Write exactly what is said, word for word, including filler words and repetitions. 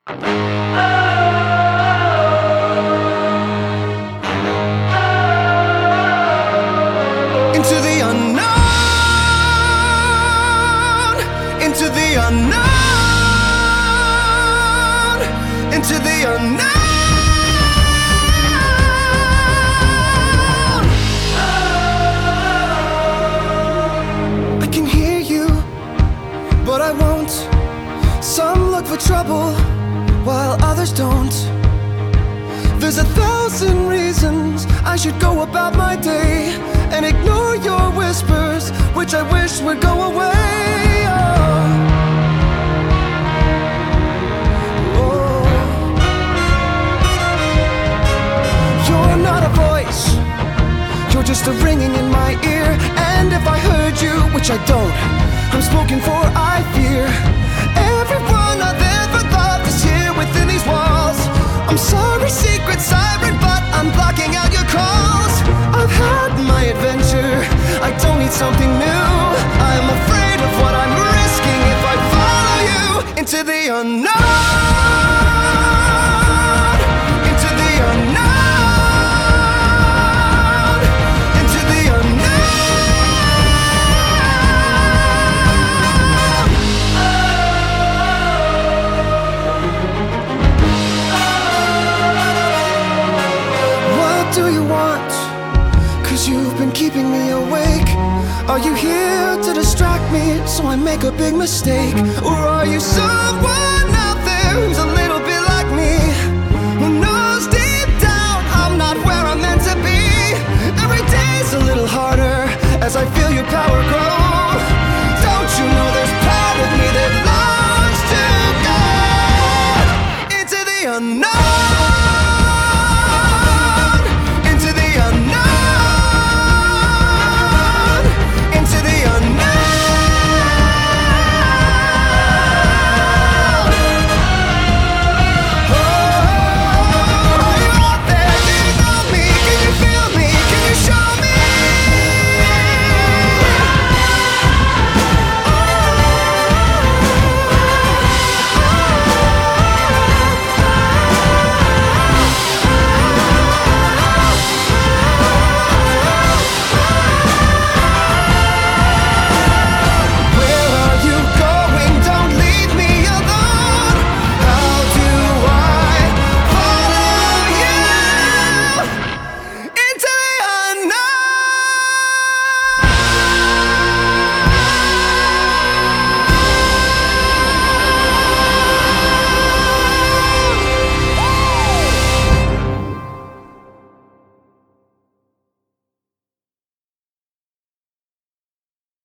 Into the unknown, into the unknown, into the unknown. I can hear you, but I won't. Some look for trouble, while others don't. There's a thousand reasons I should go about my day and ignore your whispers, which I wish would go away. Oh. Oh. You're not a voice, you're just a ringing in my ear. And if I heard you, which I don't, I'm spoken for, I fear. Everyone I've ever loved is here within these walls. I'm sorry, secret siren, but I'm blocking out your calls. I've had my adventure, I don't need something new. I'm afraid of what I'm risking if I follow you into the unknown, into the unknown, into the unknown. What do you want? 'Cause you've been keeping me awake. Are you here to distract me so I make a big mistake? Or are you someone out there who's a little bit like me, who knows deep down I'm not where I'm meant to be? Every day's a little harder as I feel your power grow. Don't you know there's part of me that longs to go into the unknown?